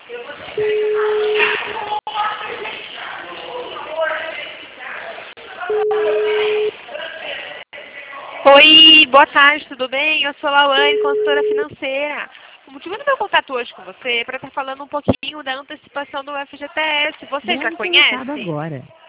Oi, boa tarde, tudo bem? Eu sou Lauane, consultora financeira. O motivo do meu contato hoje com você é para estar falando um pouquinho da antecipação do FGTS. Você já Deve ser conhece? agora.